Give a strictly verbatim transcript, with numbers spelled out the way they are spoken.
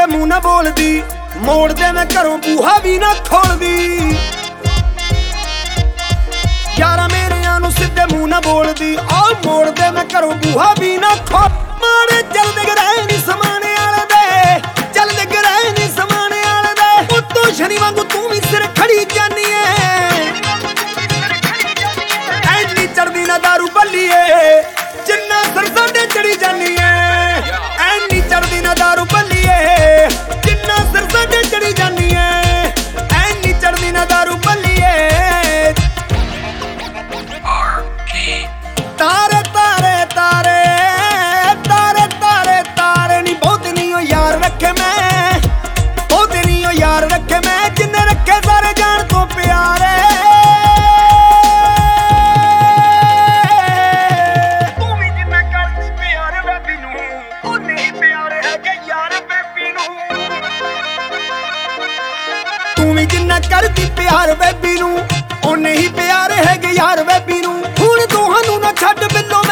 ਮੂੰਹ ਨਾ ਬੋਲਦੀ, ਮੋੜਦੇ ਮੈਂ ਘਰੋਂ ਬੂਹਾ ਵੀ ਨਾ ਖੋਲਦੀ। ਯਾਰਾਂ ਮੇਰਿਆਂ ਨੂੰ ਸਿੱਧੇ ਮੂੰਹ ਨਾ ਬੋਲਦੀ, ਆਹ ਮੋੜਦੇ ਮੈਂ ਘਰੋਂ ਬੂਹਾ ਵੀ ਨਾ ਖੋਲ। ਮਾਰੇ ਚੱਲਦੇ ਗਰਾਏ ਨੀ ਸਮਾਣੇ ਵਾਲੇ ਦੇ, ਚੱਲਦੇ ਗਰਾਏ ਨੀ ਸਮਾਣੇ ਵਾਲੇ ਦੇ। ਉੱਤੋਂ ਸ਼ਨੀ ਵਾਂਗੂ ਤੂੰ ਵੀ ਸਿਰ ਖੜੀ ਜਾਨੀ ਏ, ਐਨੀ ਚੜਦੀ ਨਾ ਦਾਰੂ ਬੱਲੀਏ ਜਿੰਨਾ ਸਿਰ ਸਾਡੇ ਚੜੀ ਜਾਨੀ ਏ। ਐਨੀ ਚੜਦੀ ਨਾ ਦਾਰੂ ਬੱਲੀਏ ਜਿੰਨਾ ਸਿਰ ਸਾਡੇ ਚੜੀ ਜਾਨੀ ਏ। ਐਨੀ ਚੜਦੀ ਨਾ ਦਾਰੂ ਬੱਲੀਏ। ਤਾਰੇ ਤਾਰੇ ਤਾਰੇ ਤਾਰੇ ਤਾਰੇ ਤਾਰੇ ਨੀ ਬਹੁਤ ਨੀ ਓ ਯਾਰ ਰੱਖੇ ਮੈਂ, ਬਹੁਤ ਨੀ ਓ ਯਾਰ ਰੱਖੇ ਮੈਂ, ਜਿੰਨੇ ਰੱਖੇ ਸਾਰੇ ਜਾਣ ਤੋਂ ਪਿਆਰੇ। ਤੂੰ ਵੀ ਜਿੰਨਾ ਕਰਦੀ ਪਿਆਰ ਬੇਬੀ ਨੂੰ, ਓਨੇ ਹੀ ਪਿਆਰੇ ਹੈਗੇ ਯਾਰ ਬੇਬੀ ਨੂੰ। ਤੂੰ ਵੀ ਜਿੰਨਾ ਕਰਦੀ ਪਿਆਰ ਬੇਬੀ ਨੂੰ, ਓਨੇ ਹੀ ਪਿਆਰੇ ਹੈਗੇ ਯਾਰ ਬੇਬੀ ਨੂੰ। ਹੁਣ ਦੋਹਾਂ ਨੂੰ ਨਾ ਛੱਡ ਬਿੱਲੋ